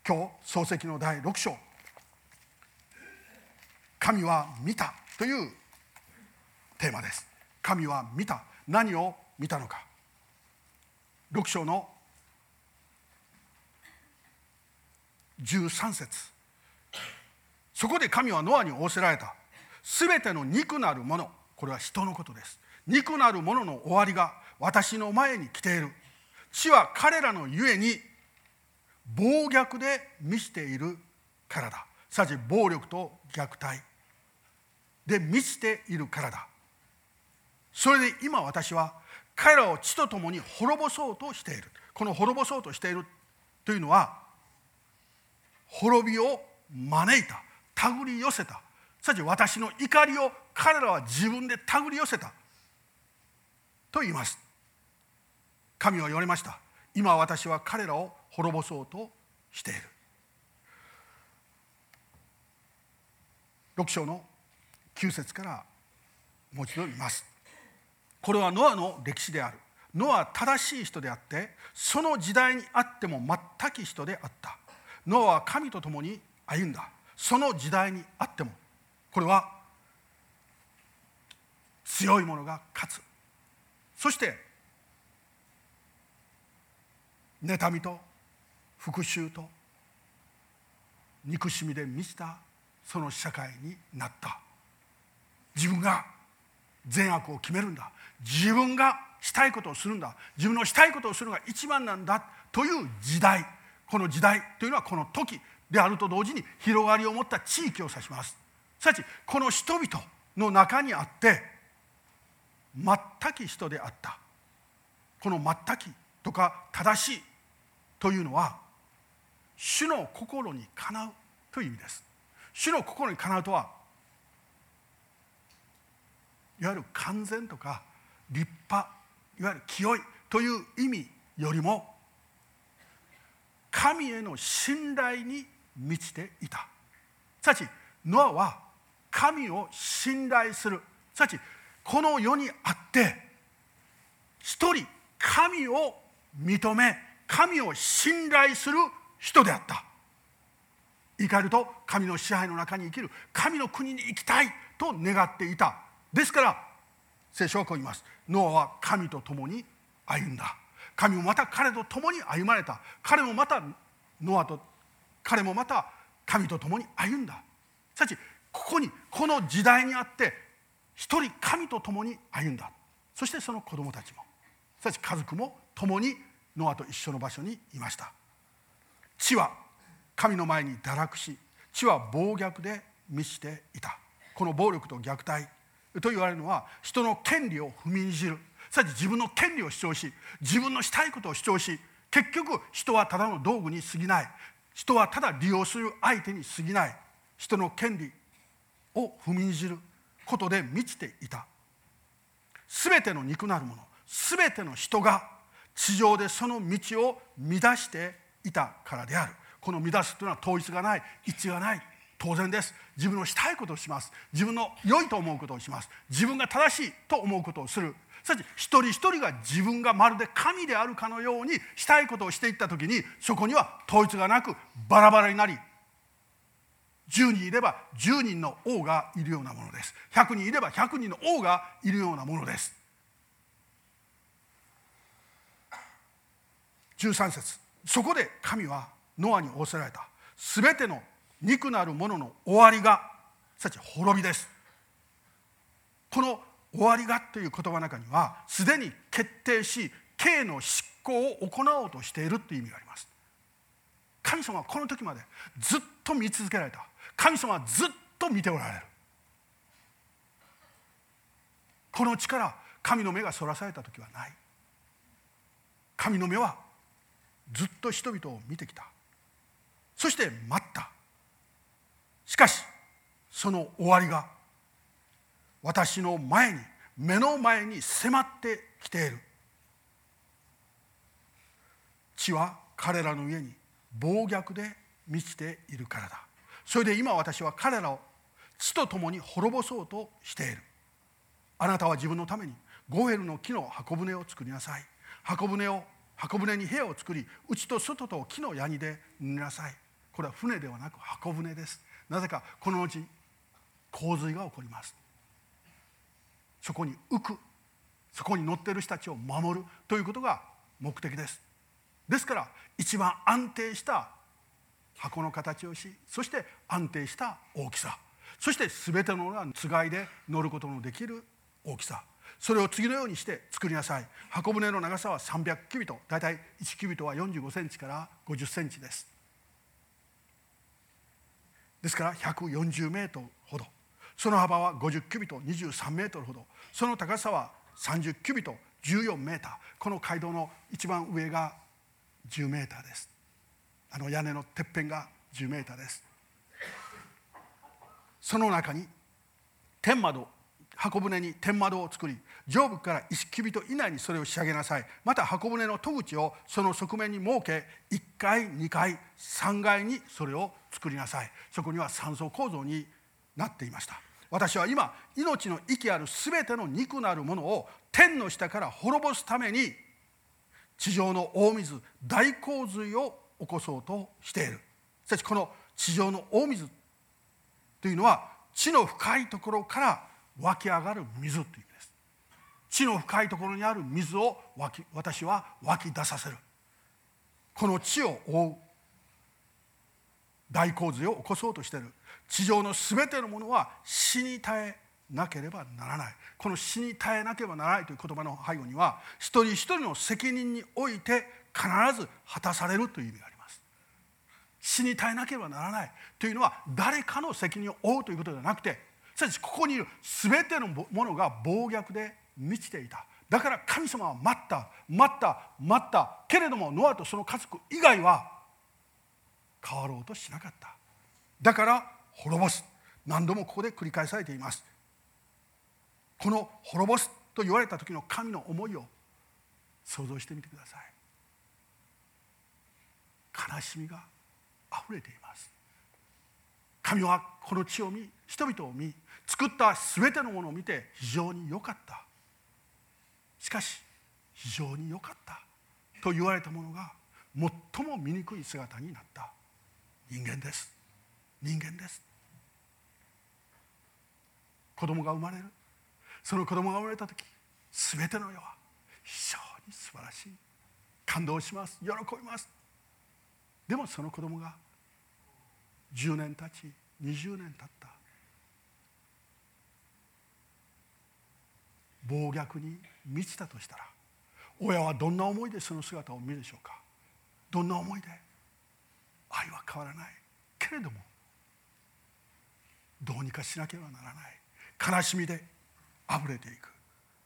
今日創世記の第6章、神は見たというテーマです。神は見た。何を見たのか。6章の13節。そこで神はノアに仰せられた。すべての肉なるもの、これは人のことです。肉なるものの終わりが私の前に来ている。地は彼らのゆえに暴虐で満ちているからだ。すなわち暴力と虐待で満ちているからだ。それで今私は彼らを地とともに滅ぼそうとしている。この滅ぼそうとしているというのは、滅びを招いた、手繰り寄せた。すなわち私の怒りを彼らは自分で手繰り寄せたと言います。神は言われました。今私は彼らを滅ぼそうとしている。6章の9節からもう一度見ます。これはノアの歴史である。ノアは正しい人であって、その時代にあっても全く人であった。ノアは神と共に歩んだ。その時代にあっても、これは強い者が勝つ。そして妬みと復讐と憎しみで満ちたその社会になった。自分が善悪を決めるんだ。自分がしたいことをするんだ。自分のしたいことをするのが一番なんだという時代。この時代というのはこの時であると同時に広がりを持った地域を指します。すなわちこの人々の中にあって全く人であった。この全くとか正しいというのは主の心にかなうという意味です。主の心にかなうとは、いわゆる完全とか立派、いわゆる清いという意味よりも、神への信頼に満ちていた。すなわちノアは神を信頼する。すなわちこの世にあって一人神を認め、神を信頼する人であった。言い換えると、神の支配の中に生きる、神の国に行きたいと願っていた。ですから聖書はこう言います。ノアは神と共に歩んだ。神もまた彼と共に歩まれた。彼もまた神と共に歩んだ。すなわちここにこの時代にあって一人神と共に歩んだ。そしてその子供たちも、すなわち家族も共にノアと一緒の場所にいました。地は神の前に堕落し、地は暴虐で満ちていた。この暴力と虐待と言われるのは、人の権利を踏みにじる。すなわち自分の権利を主張し、自分のしたいことを主張し、結局人はただの道具に過ぎない。人はただ利用する相手に過ぎない。人の権利を踏みにじることで満ちていた。すべての肉なるもの、すべての人が地上でその道を乱していたからである。この乱すというのは統一がない、一致がない。当然です。自分のしたいことをします。自分の良いと思うことをします。自分が正しいと思うことをする。すなわち一人一人が自分がまるで神であるかのようにしたいことをしていったときに、そこには統一がなくバラバラになり、10人いれば10人の王がいるようなものです。100人いれば100人の王がいるようなものです。13節。そこで神はノアに仰せられた。すべての肉なるものの終わりが、すなわち滅びです。この終わりがという言葉の中には、すでに決定し刑の執行を行おうとしているという意味があります。神様はこの時までずっと見続けられた。神様はずっと見ておられる。この地から神の目がそらされた時はない。神の目はずっと人々を見てきた。そして待った。しかしその終わりが私の目の前に迫ってきている。地は彼らの上に暴虐で満ちているからだ。それで今私は彼らを地と共に滅ぼそうとしている。あなたは自分のためにゴヘルの木の箱舟を作りなさい。箱舟に部屋を作り、内と外と木のヤニで塗りなさい。 これは船ではなく箱舟です。なぜかこの後洪水が起こります。そこに浮く、そこに乗っている人たちを守るということが目的です。ですから一番安定した箱の形をし、そして安定した大きさ、そして全てのものがつがいで乗ることのできる大きさ、それを次のようにして作りなさい。箱舟の長さは300キュビト、だいたい1キュビトは45センチから50センチです。ですから140メートルほど、その幅は50キュビト23メートルほど、その高さは30キュビト14メーター、この街道の一番上が10メーターです。屋根のてっぺんが10メーターです。その中に天窓、箱舟に天窓を作り、上部から1キュビト以内にそれを仕上げなさい。また箱舟の戸口をその側面に設け、1階2階3階にそれを作りなさい。そこには3層構造になっていました。私は今、命の息あるすべての肉なるものを天の下から滅ぼすために、地上の大水、大洪水を起こそうとしている。しかしこの地上の大水というのは、地の深いところから湧き上がる水という意味です。地の深いところにある水を私は湧き出させる。この地を覆う大洪水を起こそうとしている。地上のすべてのものは死に絶えなければならない。この死に絶えなければならないという言葉の背後には、一人一人の責任において必ず果たされるという意味があります。死に絶えなければならないというのは、誰かの責任を負うということではなくて、しかしここにいるすべてのものが暴虐で満ちていた。だから神様は待ったけれども、ノアとその家族以外は変わろうとしなかった。だから滅ぼす。何度もここで繰り返されています。この滅ぼすと言われた時の神の思いを想像してみてください。悲しみがあふれています。神はこの地を見、人々を見、作ったすべてのものを見て非常に良かった。しかし非常に良かったと言われたものが最も醜い姿になった人間です。人間です。子供が生まれる。その子供が生まれた時、すべての世は非常に素晴らしい。感動します。喜びます。でもその子供が10年経ち、20年経った。暴虐に満ちたとしたら、親はどんな思いでその姿を見るでしょうか。どんな思いで。愛は変わらないけれども、どうにかしなければならない。悲しみであふれていく。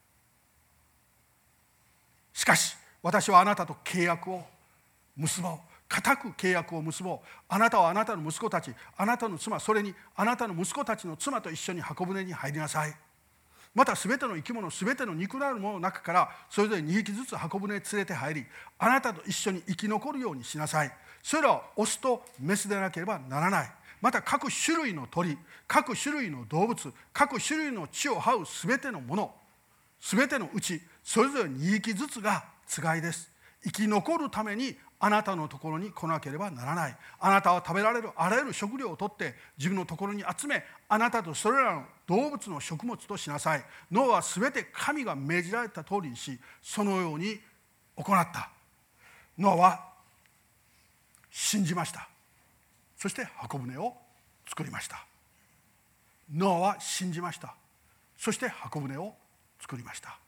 しかし私はあなたと契約を結ぼう。固く契約を結ぼう。あなたはあなたの息子たち、あなたの妻、それにあなたの息子たちの妻と一緒に箱舟に入りなさい。またすべての生き物、すべての肉なるものの中からそれぞれ2匹ずつ箱舟に連れて入り、あなたと一緒に生き残るようにしなさい。それらはオスとメスでなければならない。また各種類の鳥、各種類の動物、各種類の地を這うすべてのもの、すべてのうちそれぞれ2匹ずつがつがいです。生き残るためにあなたのところに来なければならない。あなたは食べられるあらゆる食料を取って自分のところに集め、あなたとそれらの動物の食物としなさい。ノアはすべて神が命じられた通りにし、そのように行った。ノアは信じました。そして箱舟を作りました。ノアは信じました。そして箱舟を作りました。